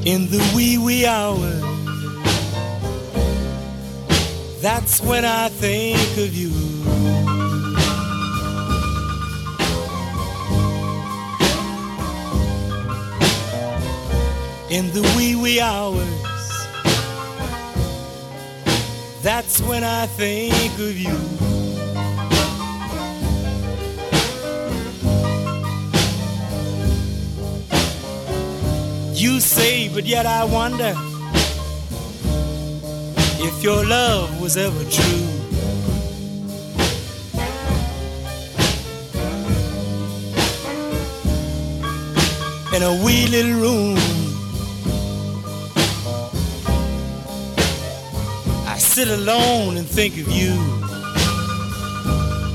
In the wee hours, that's when I think of you. In the wee hours, that's when I think of you. You say, but yet I wonder if your love was ever true. In a wee little room, I sit alone and think of you.